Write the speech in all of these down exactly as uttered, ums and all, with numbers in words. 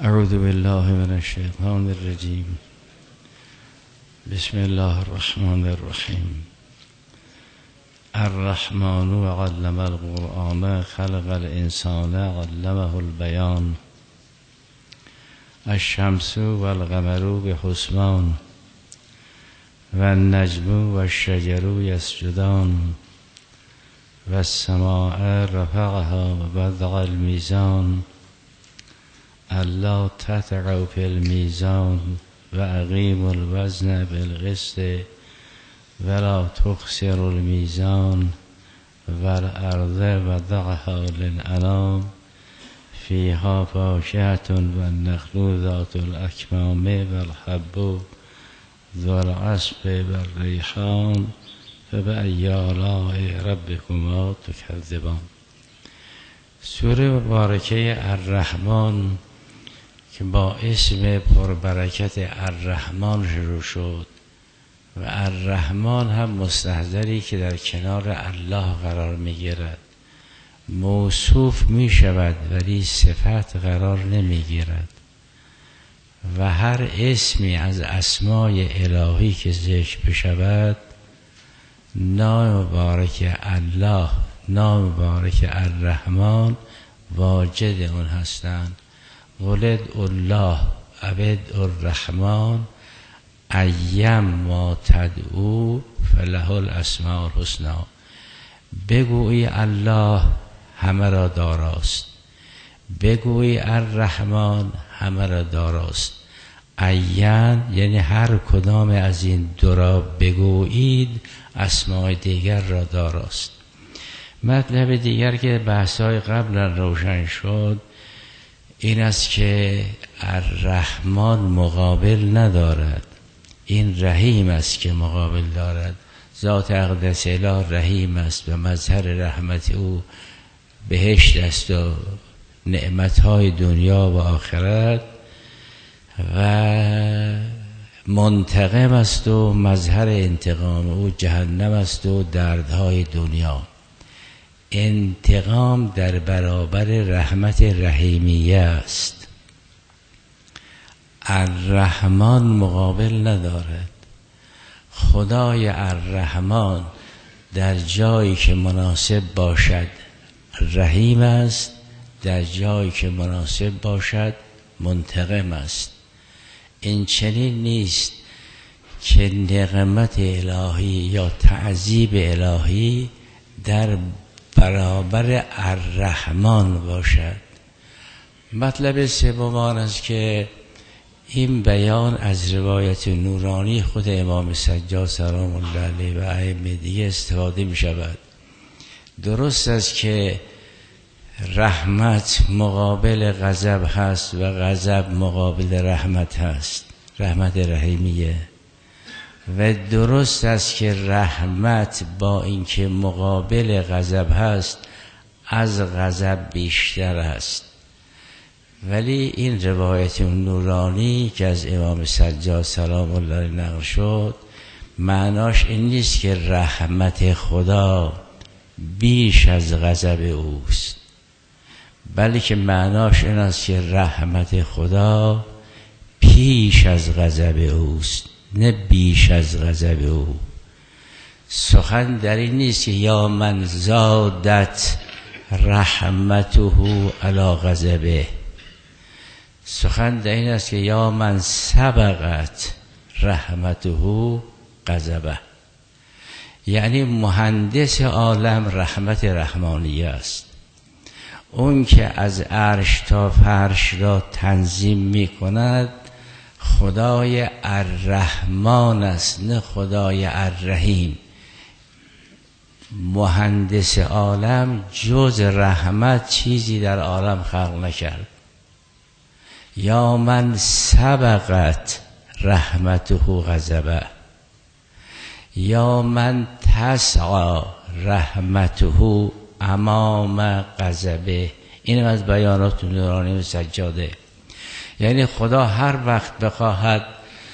اعوذ بالله من الشیطان الرجیم. بسم الله الرحمن الرحیم. الرحمن علم القرآن خلق الانسان علمه البیان. الشمس والقمر بحسبان والنجم والشجر یسجدان والسماء رفعها ووضع الميزان الا تطغوا في الميزان واقیموا الوزن بالقسط ولا تخسروا الميزان والارض وضعها للانام فيها فاكهة والنخل ذات الاكمام والحب ذو العصف والریحان فبأی آلاء ربکما تکذبان. سوره مبارکه الرحمن که با اسم پربرکت الرحمن شروع شد و الرحمن هم مستحضری که در کنار الله قرار می گیرد، موصوف می شود ولی صفت قرار نمی گیرد و هر اسمی از اسمای الهی که ذکر بشود نام مبارک الله، نام مبارک الرحمن واجد اون هستند. ولد الله عبد الرحمن ایم ما تدعو فله الاسماء الحسنی. بگویی الله همه را داراست، بگویی الرحمن همه را داراست. این یعنی هر کدام از این دو را بگویید اسماء دیگر را داراست. مطلب دیگر که بحث‌های قبل روشن شد این است که الرحمن مقابل ندارد، این رحیم است که مقابل دارد. ذات اقدس اله رحیم است و مظهر رحمت او بهشت است و نعمت‌های دنیا و آخرت، و منتقم است و مظهر انتقام او جهنم است و دردهای دنیا. انتقام در برابر رحمت رحیمیه است. الرحمن مقابل ندارد. خدای الرحمن در جایی که مناسب باشد رحیم است، در جایی که مناسب باشد منتقم است. این چنین نیست که نقمت الهی یا تعذیب الهی در برابر الرحمن باشد. مطلب سوم آن است که این بیان از روایت نورانی خود امام سجاد سلام الله علیه و ائمه دیگه استفاده می شود. درست است که رحمت مقابل غضب هست و غضب مقابل رحمت هست، رحمت رحیمیه، و درست است که رحمت با اینکه مقابل غضب هست از غضب بیشتر است. ولی این روایت نورانی که از امام سجاد سلام الله علیه نقل شد معناش این نیست که رحمت خدا بیش از غضب اوست، بلکه معناش این است که رحمت خدا پیش از غضب اوست نه بیش از غضب او. سخن در این نیست که یا من زادت رحمته علی غضبه، سخن در این است که یا من سبقت رحمته غضبه. یعنی مهندس عالم رحمت رحمانیه است، اون که از عرش تا فرش را تنظیم می کند خدای الرحمن است نه خدای الرحیم. مهندس عالم جز رحمت چیزی در عالم خلق نکرد. یا من سبقت رحمته غضبه، یا من تسعى رحمته امام غضبه. اینم از بیانات نورانی و سجاده. یعنی خدا هر وقت بخواهد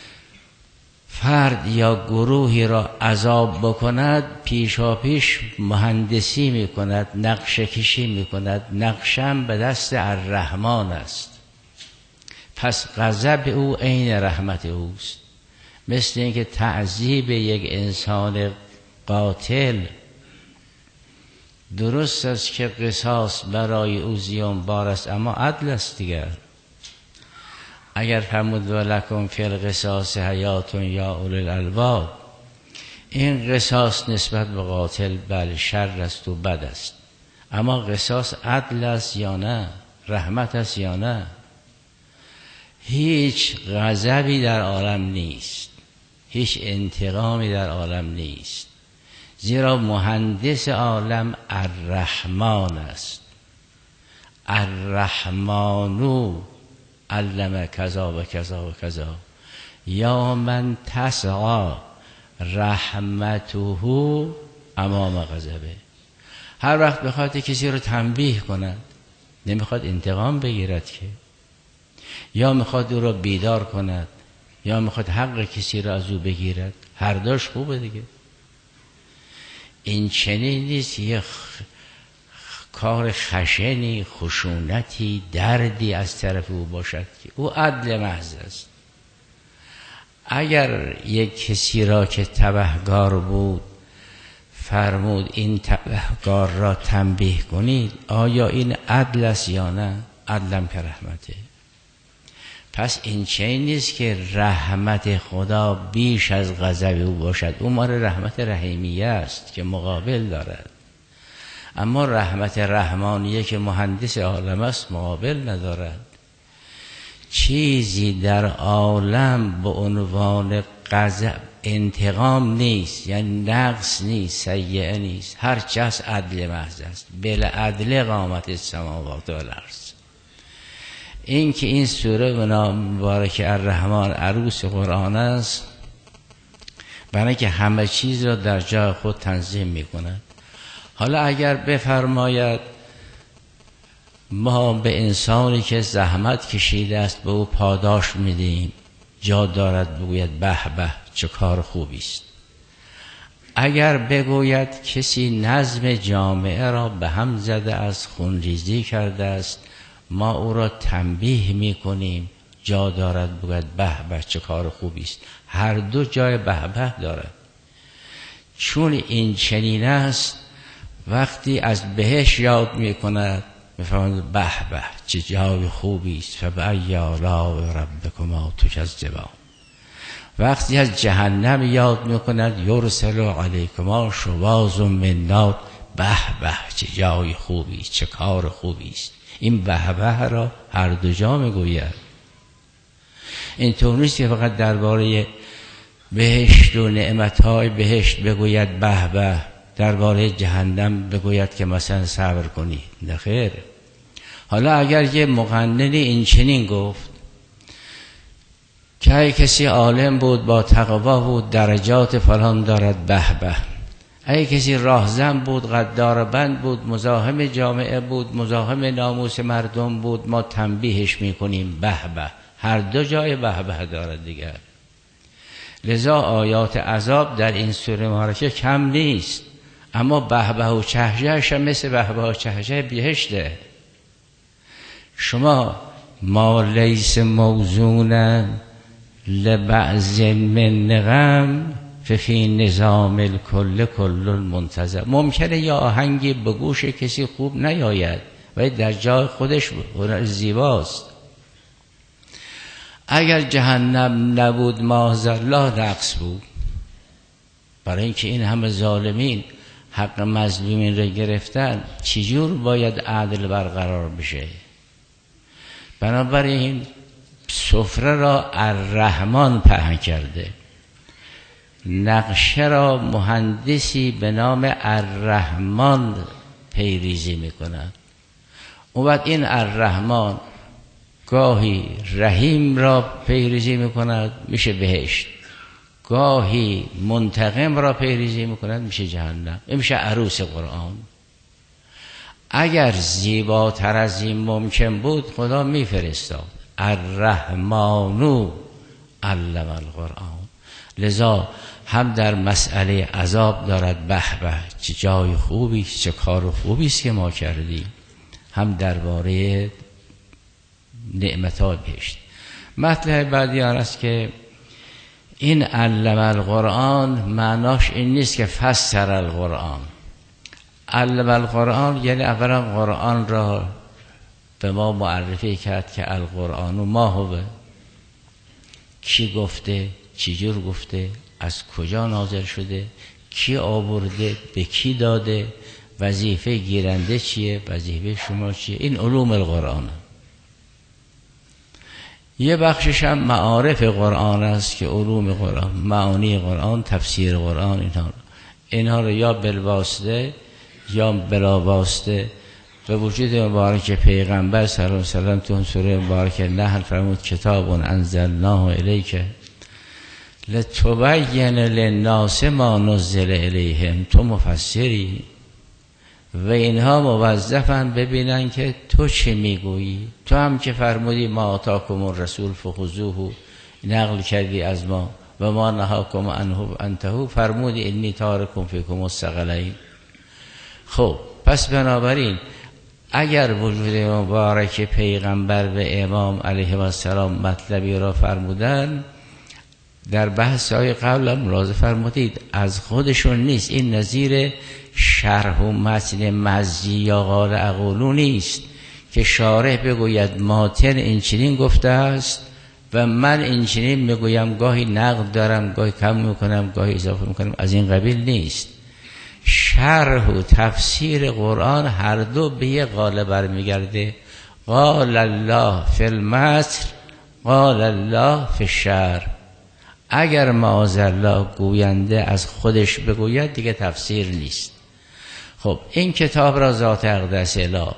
فرد یا گروهی را عذاب بکند پیشا پیش مهندسی میکند، نقشه کشی میکند. نقشم به دست الرحمن است. پس غضب او عین رحمت اوست. مثل اینکه تعذیب یک انسان قاتل درست است که قصاص برای او زیانبار است، اما عدل است دیگر. اگر فرمود ولکم فی القصاص حیات یا اولی الالباب، این قصاص نسبت به قاتل بله شر است و بد است، اما قصاص عدل است یا نه؟ رحمت است یا نه؟ هیچ غضبی در عالم نیست، هیچ انتقامی در عالم نیست، زیرا مهندس عالم الرحمن است. الرحمنو علم کذا و کذا و کذا، یا من تسعی رحمته امام غضبه. هر وقت بخواد کسی رو تنبیه کند، نمیخواد انتقام بگیرد که، یا میخواد او رو بیدار کند، یا میخواد حق کسی رو از او بگیرد، هر دوش خوبه دیگه. این چنین نیست یه خ... کار خشنی، خشونتی، دردی از طرف او باشد که او عدل محض است. اگر یک کسی را که تبهکار بود فرمود این تبهکار را تنبیه کنید، آیا این عدل است یا نه؟ عدلم که رحمته. پس این چنین نیست که رحمت خدا بیش از غضب او باشد، او مال رحمت رحیمیه است که مقابل دارد، اما رحمت رحمانیه که مهندس عالم است مقابل ندارد. چیزی در عالم به عنوان غضب انتقام نیست، یعنی نقص نیست، سیئه نیست، هر چه از عدل محض است. بالعدل قامت السماوات والارض. این که این سوره به نام مبارک الرحمن عروس قرآن است، برای که همه چیز را در جای خود تنظیم می کند. حالا اگر بفرماید ما به انسانی که زحمت کشیده است به او پاداش میدیم، جا دارد بگوید به به چه کار خوبی است. اگر بگوید کسی نظم جامعه را به هم زده است، خونریزی کرده است، ما او را تنبیه میکنیم، جا دارد بگوید به به چه کار خوبی است. هر دو جای به به دارد. چون این چنین است، وقتی از بهشت یاد میکند میفرماید به به چه جای خوبی است، فبأی آلاء ربکما تکذبان. وقتی از جهنم یاد میکند یرسل علیکما شواظ من نار، به به چه جای خوبی است، چه کار خوبی است. این به به را هر دو جا میگوید. این طور نیست که فقط درباره بهشت و نعمتهای بهشت بگوید به به، درباره جهنم بگوید که مثلا صبر کنید. نه خیر. حالا اگر یه مقننی این چنین گفت که کسی عالم بود با تقوا بود درجات فلان دارد به به، اگه کسی راهزن بود غدار بند بود مزاحم جامعه بود مزاحم ناموس مردم بود، ما تنبیهش میکنیم به به. هر دو جای به به دارد دیگر. لذا آیات عذاب در این سوره مبارکه کم نیست، اما به به و چهجهش هم مثل به به و چهجه بهشته. شما ما لیس موزونا لبعض من نغم ففی نظام الکل کل منتظم. ممکنه یا آهنگی به گوش کسی خوب نیاید ولی در جای خودش زیباست. اگر جهنم نبود معاذالله نقص بود، برای اینکه این همه ظالمین حق مظلومین رو گرفتن، چجور باید عدل برقرار بشه؟ بنابراین سفره را الرحمن پهن کرده، نقشه را مهندسی به نام الرحمن پیریزی میکند. اون بعد این الرحمن گاهی رحیم را پیریزی میکند میشه بهشت، گاهی منتقم را پیریزی میکند میشه جهنم. این میشه عروس قرآن. اگر زیباتر از این ممکن بود خدا میفرستاد الرحمنو علم القرآن. لذا هم در مسئله عذاب دارد به به چه جای خوبی چه کار خوبی است که ما کردیم، هم درباره نعمت‌های بهشت. مطلب بعدی آن است که این علم القرآن معناش این نیست که فسر القرآن. علم القرآن یعنی اولا قرآن را به ما معرفی کرد که القرآن و ما هوه، کی گفته، چجور گفته، از کجا نازل شده، کی آورده، به کی داده، وظیفه گیرنده چیه، وظیفه شما چیه. این علوم القرآن. یه بخشش هم معارف قرآن است که علوم قرآن، معانی قرآن، تفسیر قرآن، اینها اینها رو یا بالواسطه یا بلا واسطه به وجود مبارک پیغمبر صلی الله علیه و سلم تو سوره مبارک نحل فرمود کتاب انزلناه الیک لتبین للناس ما نزل الیهم. تو مفسری و اینها موظفن ببینن که تو چه میگویی. تو هم که فرمودی ما آتاکم الرسول فخذوه، نقل کردی از ما، و ما نهاکم عنه انتهوا، فرمودی انی تارکم فیکم الثقلین. خب پس بنابراین اگر وجود مبارک پیغمبر و امام علیه السلام مطلبی را فرمودن، در بحث های قبل هم ملاحظه فرمودید از خودشون نیست، این نظیر شرح و متن مزی یا قال اقولو نیست که شارح بگوید ماتن این چنین گفته است و من این چنین میگویم، گاهی نقد دارم، گاهی کم میکنم، گاهی اضافه میکنم، از این قبیل نیست. شرح و تفسیر قرآن هر دو به یه قاله برمیگرده. قال الله فی المتن، قال الله فی الشرح. اگر معاذالله گوینده از خودش بگوید دیگه تفسیر نیست. خب این کتاب را ذات اقدس اله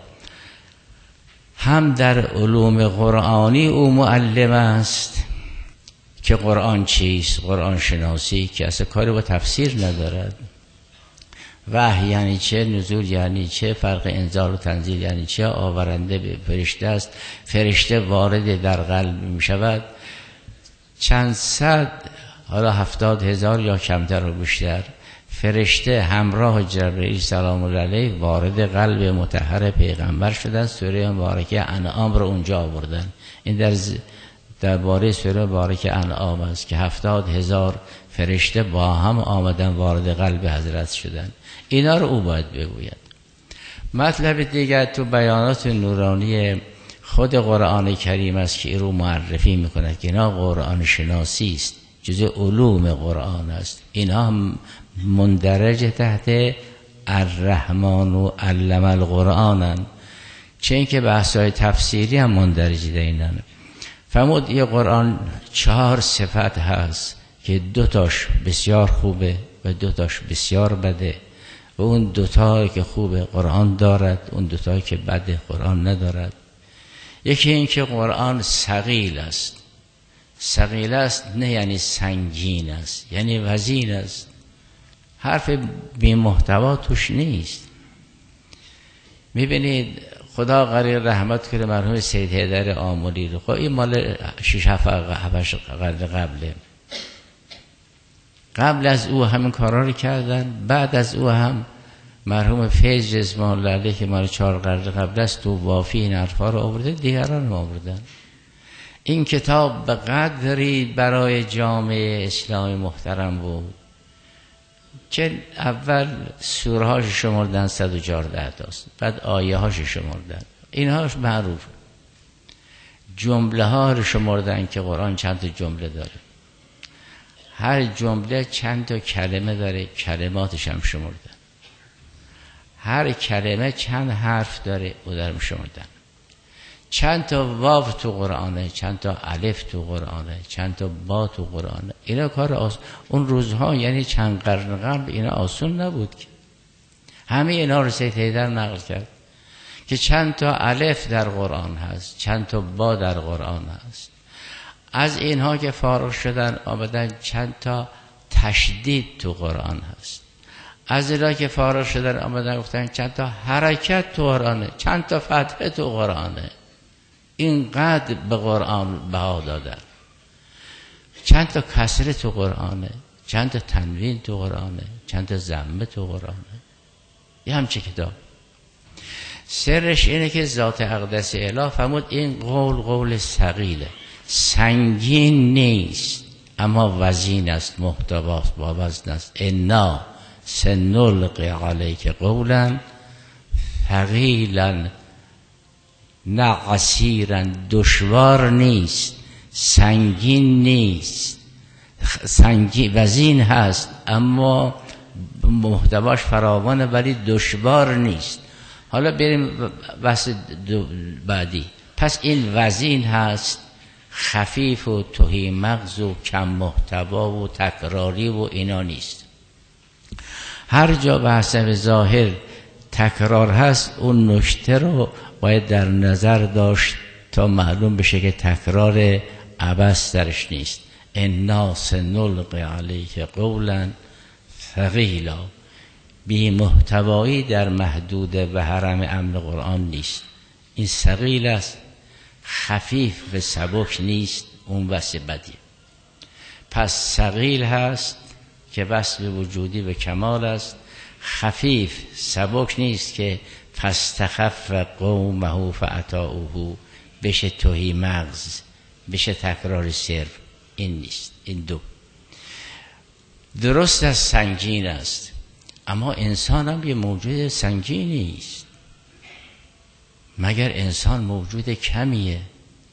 هم در علوم قرآنی او معلم است که قرآن چیست، قرآن شناسی که اصلا کاری با تفسیر ندارد. وحی یعنی چه، نزول یعنی چه، فرق انزال و تنزیل یعنی چه، آورنده به فرشته است، فرشته وارد در قلب می شود، چند صد، حالا هفتاد هزار یا کمتر و بیشتر فرشته همراه جبرئیل سلام الله علیه وارد قلب مطهر پیغمبر شدن. سوره مبارکه انعام رو اونجا آوردن. این در درباره سوره مبارکه انعام است که هفتاد هزار فرشته با هم آمدن وارد قلب حضرت شدن. اینا رو او باید بگوید. مطلب دیگر تو بیانات نورانی خود قرآن کریم است که این رو معرفی میکند که اینا قرآن شناسی است، جزء علوم قرآن است. اینا هم مندرج تحت الرحمن و علم القرآن، چه اینکه بحث‌های تفسیری هم مندرج دینن. فرمود یه قرآن چهار صفت هست که دوتاش بسیار خوبه و دوتاش بسیار بده و اون دوتا که خوبه قرآن دارد، اون دوتا که بده قرآن ندارد. یکی این که قرآن ثقیل است. ثقیل است نه یعنی سنگین است، یعنی وزین است، حرف بی محتوا توش نیست. میبینید خدا غریق رحمت کنه مرحوم سید حیدر آملی رو، خب این مال شش هفت قرن قبله، قبل از او همین کارا رو کردن، بعد از او هم مرحوم فیض اسماعیل الله علیه که مال چهار قرن قبل است تو وافی این حرفا رو آورده، دیگران رو آوردن. این کتاب به قدری برای جامعه اسلامی محترم بود که اول سوره هاش شمردن صد و چهارده تاست، بعد آیه هاش شمردن، اینهاش معروف. جمله ها رو شمردن که قرآن چند تا جمله داره، هر جمله چند تا کلمه داره، کلماتش هم شمردن. هر کلمه چند حرف داره، او دارم شمردن. چند تا واو تو قرآنه، چند تا الف تو قرآنه، چند تا با تو قرآنه. اینا کار آس... اون روزها یعنی چند قرن قبل اینا آسون نبود که. همه اینا رو سید حیدر نقل کرد که چند تا الف در قرآن هست، چند تا با در قرآن هست. از اینها که فارغ شدن آمدن چند تا تشدید تو قرآن هست. از اینها که فارغ شدن آمدن گفتن چند تا حرکت تو قرآنه، چند تا فتحه تو قرآنه. اینقدر به قرآن بها دادن. چند تا کسره تو قرآنه، چند تا تنوین تو قرآنه، چند تا ضمه تو قرآنه. یه همچه کتاب. سرش اینه که ذات اقدس اله فرمود این قول قول ثقیله. سنگین نیست اما وزین است، محتواست، با وزن است. انا سنلقی علیک قولا ثقیلا، نه عسیرا، دشوار نیست، سنگین نیست، سنگین وزین هست اما محتواش فراوانه ولی دشوار نیست. حالا بریم بحث بعدی. پس این وزین هست، خفیف و تهی مغز و کم محتوا و تکراری و اینا نیست. هر جا به حسب ظاهر تکرار هست اون نکته رو باید در نظر داشت تا معلوم بشه که تکرار عبث درش نیست. انا سنلقی علیک قولا ثقیلا، بی محتوایی در محدود و حرم امن قرآن نیست. این ثقیل است، خفیف و سبک نیست، اون وصف بدی. پس ثقیل هست که وصف وجودی و کمال است، خفیف سبک نیست که فاستخف قومه فاطاعوه بشه تهی مغز، بشه تکرار صرف. این نیست. این دو درست است، سنگین است، اما انسان هم یه موجود سنگینی است. مگر انسان موجود کمیه؟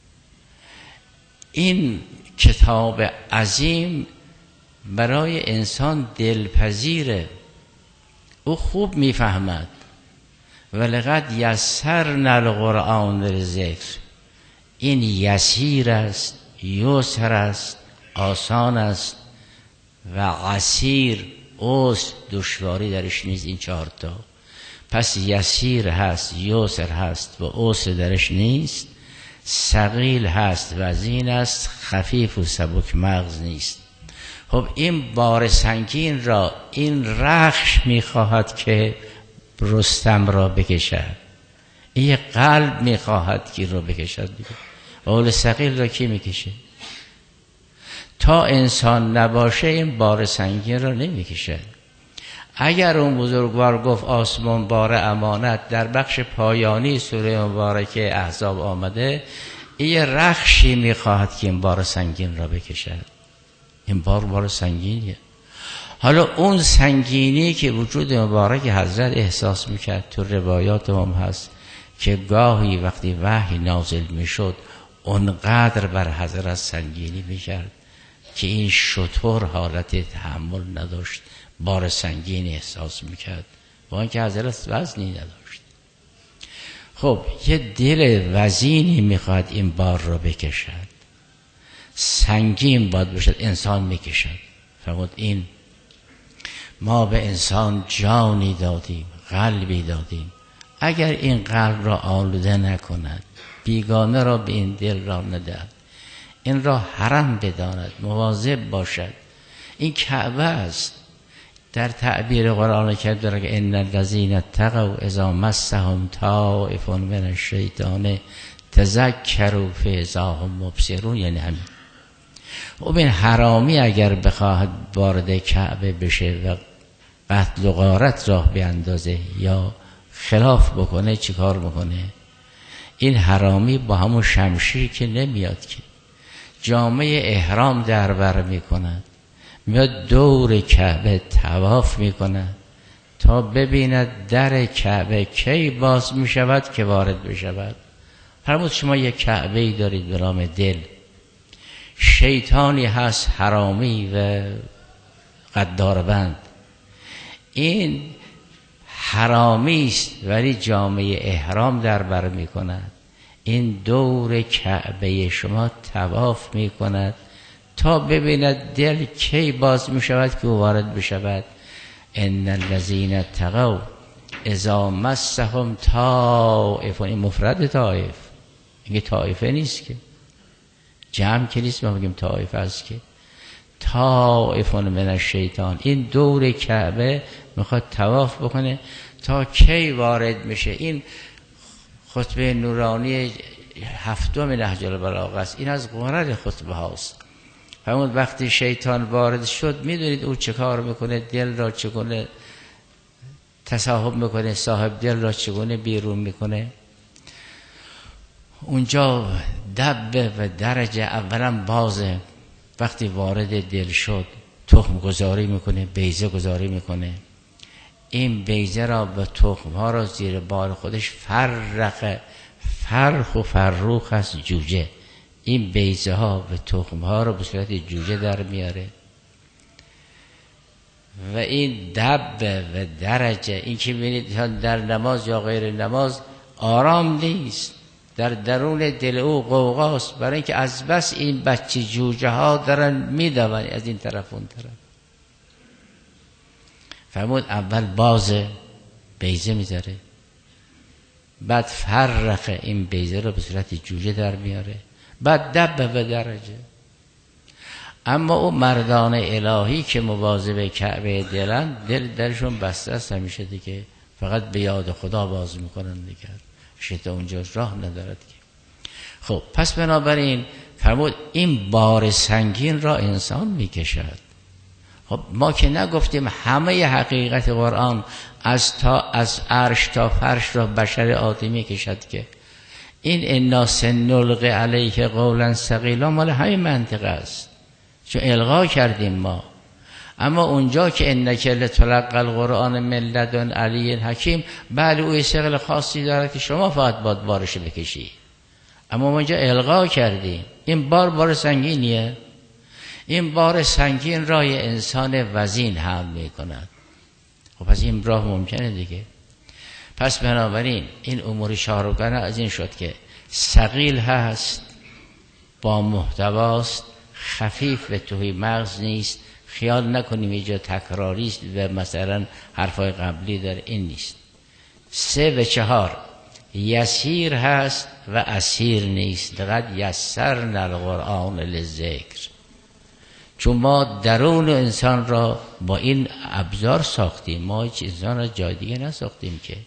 این کتاب عظیم برای انسان دلپذیره، او خوب میفهمد. ولقد یسرنا القرآن للذکر، این یسیر است، یسر است، آسان است، و عسیر، عسر، دشواری درش نیست. این چهار تا. پس یسیر هست، یسر هست و عسر درش نیست، ثقیل هست، وزین است، خفیف و سبک مغز نیست. خب این بار سنگین را این رخش میخواهد که رستم را بکشد، این قلب میخواهد که رو بکشد. اول ثقیل را کی میکشه؟ تا انسان نباشه این بار سنگین را نمیکشه. اگر اون بزرگوار گفت آسمان بار امانت، در بخش پایانی سوره مبارکه احزاب آمده، این رخشی میخواهد که این بار سنگین را بکشد. این بار بار سنگینیه. حالا اون سنگینی که وجود مبارک حضرت احساس میکرد، تو روایات هم هست که گاهی وقتی وحی نازل میشد اونقدر بر حضرت سنگینی میکرد که این شطور حالت تحمل نداشت، بار سنگین احساس میکرد، با اینکه حضرت وزنی نداشت. خب یه دل وزینی میخواد این بار رو بکشد، سنگین باید باشد، انسان میکشد. فرمود این ما به انسان جانی دادیم، قلبی دادیم، اگر این قلب را آلوده نکند، بیگانه را به این دل را ندهد، این را حرم بداند، مواظب باشد. این کعبه است. در تعبیر قرآن کریم داره که ان الذین اتقوا اذا مسهم طائف من الشیطان تذکروا فاذا هم مبصرون. یعنی همین. و این حرامی اگر بخواهد وارد کعبه بشه و قتل و غارت راه بیاندازه یا خلاف بکنه، چی کار بکنه؟ این حرامی با همون شمشیر که نمیاد، که جامعه احرام در بر میکند، میاد دور کعبه طواف میکند تا ببیند در کعبه کی باز میشود که وارد بشود. فرمود شما یک کعبه ای دارید به نام دل، شیطانی هست حرامی و غداربند. این حرامی است ولی جامعه احرام در بر میکند، این دور کعبه شما طواف میکند تا ببیند دل کی باز میشود که وارد بشود. ان الذین اتقوا اذا مسهم طائف، این مفرد طائف، این طائفه نیست که، جمع که نیست، ما بگیم طائفه است که طائف من الشیطان. این دور کعبه میخواد طواف بکنه تا کی وارد میشه. این خطبه نورانی هفتم نهج البلاغه است، این از قرر خطبه هاست. همون وقتی شیطان وارد شد میدونید او چه کار میکنه، دل را چگونه تصاحب میکنه، صاحب دل را چگونه بیرون میکنه. اونجا دب و درجه اولا بازه، وقتی وارد دل شد تخم گذاری میکنه، بیضه گذاری میکنه. این بیضه را به تخم ها را زیر بال خودش فرق فرخ و فروخ از جوجه، این بیضه ها و تخم ها را به صورت جوجه در میاره. و این دب و درجه، این که ببینید در نماز یا غیر نماز آرام نیست، در درون دل او غوغاست، برای اینکه از بس این بچه جوجه ها دارن میدون از این طرف اون طرف. فرمود اول بازه بیضه میذاره، بعد فرق این بیضه رو به صورت جوجه در میاره، بعد دب و درجه. اما او مردان الهی که مواظب کعبه دلن، دل درشون بسته است همیشه دیگه، فقط به یاد خدا باز میکنن دیگه، شیطان اونجا راه ندارد که. خب پس بنابراین فرمود این بار سنگین را انسان میکشد. خب ما که نگفتیم همه حقیقت قرآن از تا از عرش تا فرش را بشر عادی میکشد که این انا سنلقی علیه قولا ثقیلا مال همین منطقه است، چون القا کردیم ما. اما اونجا که انک لتلقی القرآن من لدن علی حکیم، بله او ثقل خاصی داره که شما فقط باید بارش بکشی، اما ما اونجا القا کردیم. این بار بار سنگینیه، این بار سنگین رای انسان وزین حمل میکند. خب پس این راه ممکنه دیگه. پس بنابراین این امور شاهرگانه از این شد که ثقیل هست، با محتواست، خفیف به توی مغز نیست. خیال نکنیم اینجا تکراری است و مثلا حرفای قبلی داره، این نیست. سه و چهار یسیر هست و اسیر نیست. لقد یسرنا القرآن للذکر، چون ما درون انسان را با این ابزار ساختیم، ما هیچ انسان را جای دیگه نساختیم که.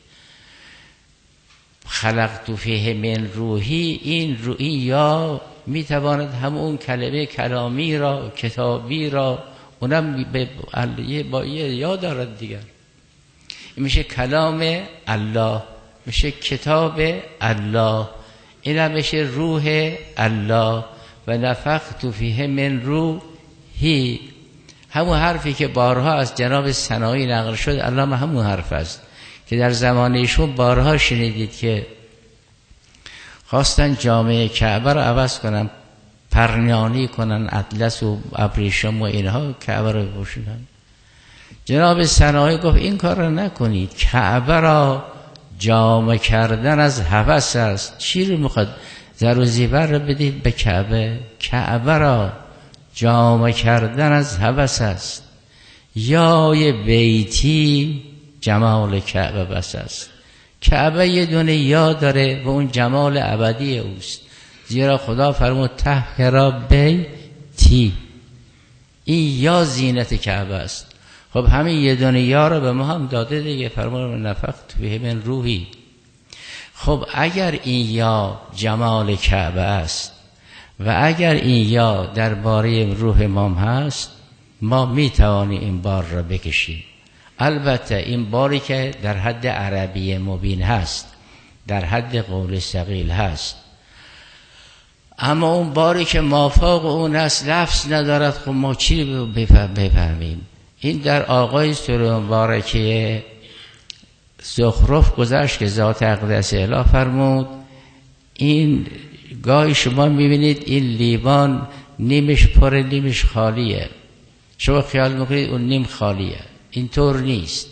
خلقت فیه من روحی، این روحی یا میتواند همون کلمه کلامی را، کتابی را، اونم با یه یا دارد دیگر. این میشه کلام الله، میشه کتاب الله، اینم میشه روح الله. و نفخت فیه من روحی، همون حرفی که بارها از جناب سنایی نقل شد علامه همون حرف است که در زمانیشون بارها شنیدید که خواستن جامعه کعبه رو عوض کنن، پرنیانی کنن، اطلس و ابریشم و اینها کعبه رو بپوشونن. جناب سنایی گفت این کار رو نکنید، کعبه را جامه کردن از هوس است. چی رو میخواد؟ زر و زیور رو بدید به کعبه؟ کعبه را جامه کردن از هوس است. یا یه بیتی جمال کعبه بس است. کعبه یه دونه یا داره و اون جمال ابدی اوست، زیرا خدا فرمود طهر بیتی، این یا زینت کعبه است. خب همین یه دونه یا رو به ما هم داده دیگه، فرمود نفخت فیه من روحی. خب اگر این یا جمال کعبه است و اگر این یا درباره روح ما هست، ما میتوانیم این بار را بکشیم. البته این باری که در حد عربی مبین هست، در حد قول ثقیل هست، اما اون باری که مافاق اون هست لفظ ندارد، خب ما چی بفهمیم؟ این در آغاز سوره مبارکه زخرف گذشت که ذات اقدس اله فرمود این گاهی شما میبینید این لیوان نیمش پر نیمش خالیه، شما خیال میکنید اون نیم خالیه، اینطور نیست.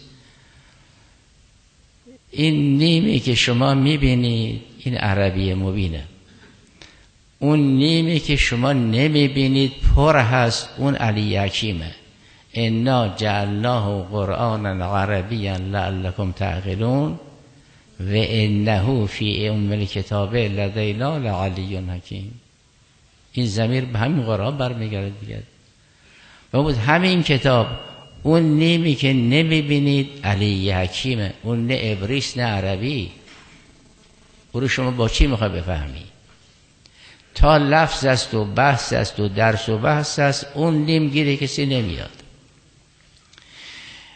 این نیمی که شما میبینید این عربی مبینه، اون نیمی که شما نمیبینید پر هست اون علی حکیمه. انا جعلناه قرآنا عربیا لعلکم تعقلون و انه فی ام الکتاب لدینا لعلی حکیم. این ضمیر به همین قرآن برمیگرده دیگه. و بود همین کتاب اون نیمی که نمیبینید علی حکیمه، اون نه ابریس نه عربی. او رو شما با چی میخوای بفهمی؟ تا لفظ است و بحث است و درس و بحث است، اون نیم گیره کسی نمیاد.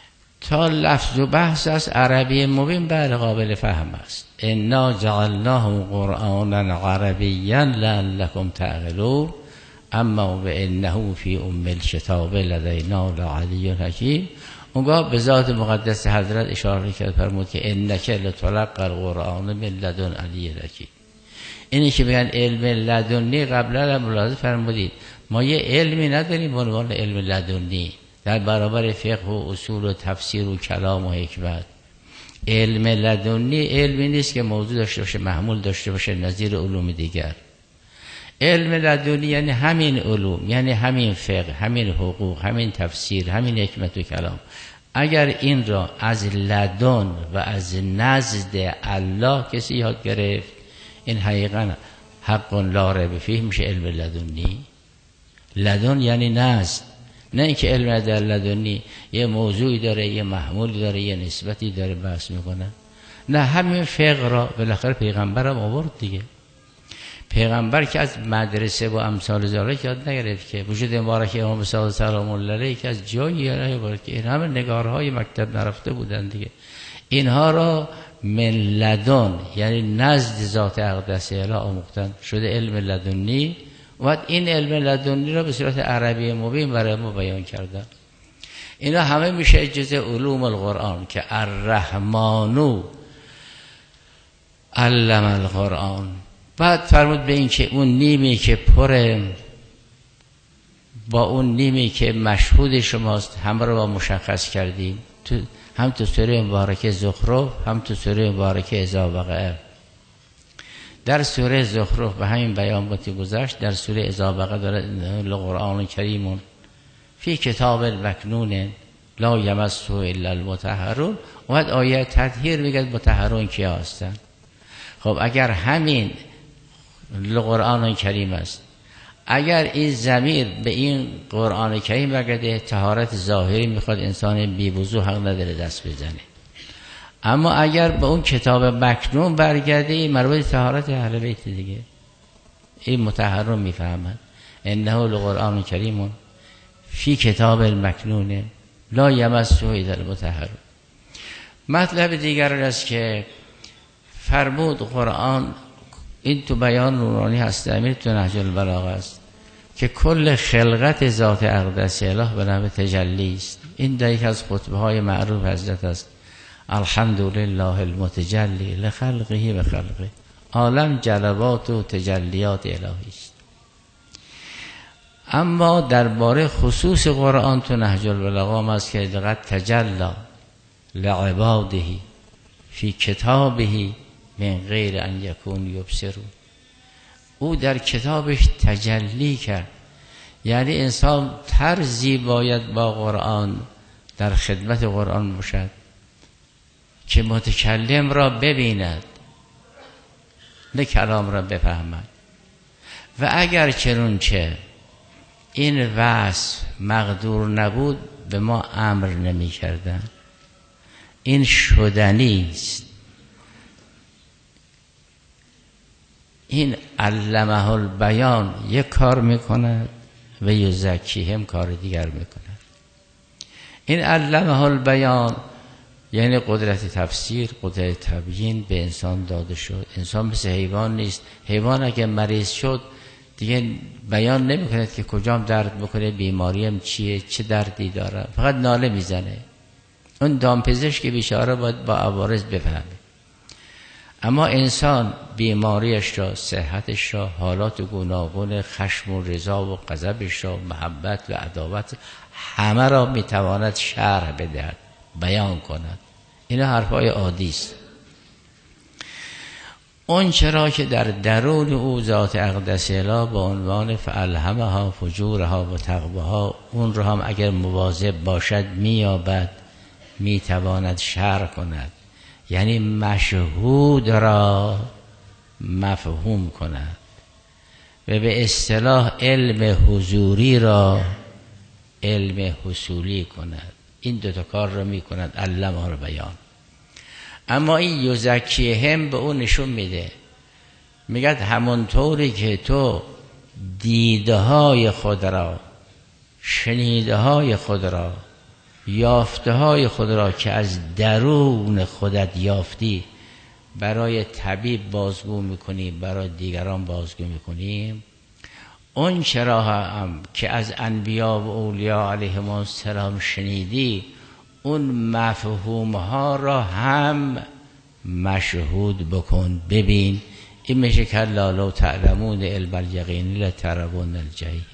تا لفظ و بحث است عربی مبین بله قابل فهم است. انا جعلناه قرآنا عربیا لعلکم تعقلون اما و انه فی ام الکتاب لدینا لعلی حکیم. اونگاه به ذات مقدس حضرت اشاره کرد فرمود که انک لتلقی القرآن من لدن علی حکیم. اینی که میگن علم لدنی قبلا هم ملاحظه فرمودید ما یه علمی نداریم به عنوان علم لدنی در برابر فقه و اصول و تفسیر و کلام و حکمت. علم لدنی علمی نیست که موضوع داشته باشه محمول داشته باشه نظیر علوم دیگر. علم لدنی یعنی همین علوم، یعنی همین فقه، همین حقوق، همین تفسیر، همین حکمت و کلام. اگر این را از لدن و از نزد الله کسی یاد گرفت این حقیقا حق لا ریب فیه میشه علم لدنی. لدن یعنی نزد، نه اینکه علم در لدنی یه موضوعی داره یه محمولی داره یه نسبتی داره بحث میکنه. نه همین فقه را بالاخره پیغمبرم آورد دیگه. پیغمبر که از مدرسه و امثال ذالک یاد نگرفت که وجود مبارک امام صادق سلام الله علیه که از جایی یاد که این همه نگارهای مکتب نرفته بودن دیگه. اینها را من لدن یعنی نزد ذات اقدس اله آموختن شده علم لدنی و این علم لدنی را به صورت عربی مبین برای ما بیان کردن. اینا همه میشه جزء علوم القرآن که الرحمن علم القرآن. بعد فرمود به این که اون نیمی که پره با اون نیمی که مشهود شماست همه رو با مشخص کردیم تو هم تو سوره مبارکه زخرف هم تو سوره مبارکه اذا وقع. در سوره زخرف به همین بیان باتی گذشت، در سوره اذا وقع داره القرآن کریم فی کتاب مکنون لا یمسه الا المطهرون. و بعد آیه تطهیر میگه مطهرون کیا هستن. خب اگر همین قرآن کریم است، اگر این ضمیر به این قرآن کریم برگرده طهارت ظاهری میخواد انسان بی وضو حق نداره دست بزنه. اما اگر به اون کتاب مکنون برگرده این مربوط طهارت اهل بیت دیگه. این مطهرون میفهمند انه القرآن کریم فی کتاب المکنون لا یمسه الا المطهرون. مطلب دیگر است که فرمود قرآن این تو بیان نورانی هست امیر تو نهج البلاغه است که کل خلقت ذات اقدس اله به نحو تجلی است. این در یک از خطبه های معروف حضرت است الحمدلله المتجلی لخلقه و خلقه. عالم جلوات و تجلیات الهی است. اما درباره خصوص قرآن تو نهج البلاغه است که لقد تجلی لعباده فی کتابه من غیر ان یکون یبصرون. او در کتابش تجلی کرد، یعنی انسان طرزی باید با قرآن در خدمت قرآن باشد که متکلم را ببیند نه کلام را بفهمد. و اگر چنانچه این وصف مقدور نبود به ما امر نمی کردن. این شدنی است. این علمه البیان یک کار میکند و یزکیهم کار دیگر میکند. این علمه البیان یعنی قدرت تفسیر، قدرت تبیین به انسان داده شد. انسان مثل حیوان نیست. حیوان اگه مریض شد دیگه بیان نمیکند که کجام درد بکنه، بیماریم چیه، چه دردی داره، فقط ناله میزنه. اون دامپزشک بیچاره باید با عوارض بفهمه. اما انسان بیماریش را، صحتش را، حالات گوناگون خشم و رضا و غضبش را، محبت و عداوت همه را میتواند شرح بدهد، بیان کند. اینا حرفای عادی است. اون چرا که در درون او ذات اقدس اله با عنوان فالهمها فجورها و تقواها، اون را هم اگر مواظب باشد مییابد، میتواند شرح کند. یعنی مشهود را مفهوم کند و به اصطلاح علم حضوری را علم حصولی کند. این دوتا کار را می کند علمه البیان. اما این یزکیهم به اون نشون میده، میگه همونطوری که تو دیده های خود را، شنیده های خود را یافته های خود را که از درون خودت یافتی برای طبیب بازگو میکنی، برای دیگران بازگو میکنی. اون چرا هم که از انبیا و اولیاء علیهم السلام شنیدی، اون مفهوم ها را هم مشهود بکن، ببین. این میشه که لالو تعلمون علم الیقین لترون الجحیم.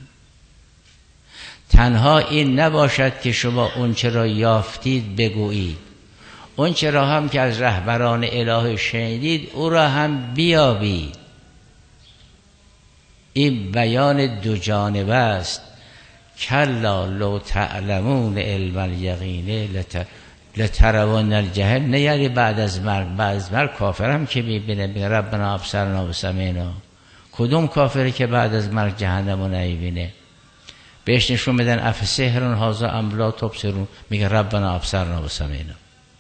تنها این نباشد که شما اون چرا یافتید بگویید، اون چرا هم که از رهبران الهی شنیدید او را هم بیابید. این بیان دو جانبه است. کلا لو تعلمون علم الیقین لترون الجحیم. نه یعنی بعد از مرگ، بعد از مرگ کافر هم که میبینه میگه ربنا ابصرنا و سمعنا. کدوم کافری که بعد از مرگ جهنم رو نمیبینه؟ بهش نشون میدن افسحرون هذا ام لا تبصرون، میگه ربنا ابصرنا و سمعنا.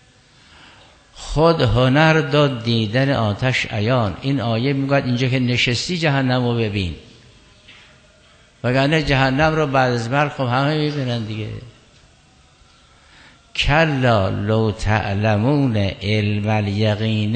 خود هنر داد دیدن آتش عیان. این آیه میگه اینجا که نشستی جهنم رو ببین، وگرنه جهنم رو بعد از مرگ خب همه میبینن دیگه. کلا لو تعلمون علم الیقین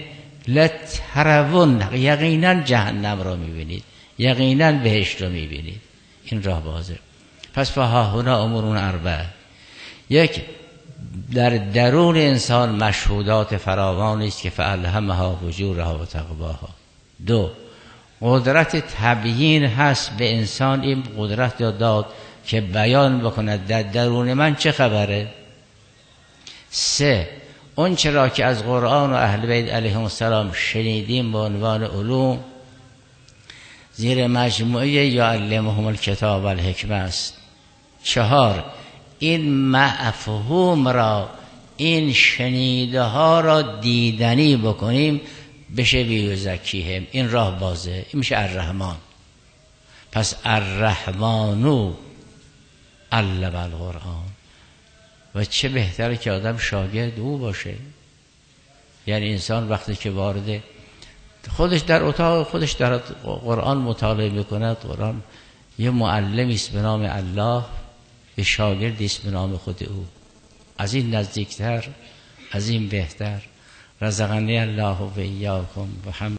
لترون، یقینا جهنم رو میبینید، یقینا بهشت رو میبینید. این راه بازه. پس فها هنا امورون اربعه. یک، در درون انسان مشهودات فراوانی است که فالهمها فجورها و تقواها. دو، قدرت تبیین هست به انسان، این قدرت داد که بیان بکند در درون من چه خبره. سه، اون چرا که از قرآن و اهل بیت علیهم السلام شنیدیم به عنوان علوم زیر مجموعه یعلمهم الکتاب و الحکمه است. چهار، این مفهوم را، این شنیده ها را دیدنی بکنیم بشه بیوزکیهم. این راه بازه. این میشه الرحمن. پس الرحمنو علم القرآن. و چه بهتره که آدم شاگرد او باشه. یعنی انسان وقتی که وارد خودش در اتاق خودش در قرآن مطالعه میکند، قرآن یه معلمی است به نام الله، یه شاگردی است به نام خود او. از این نزدیکتر، از این بهتر. رزقنی الله و ایاکم و هم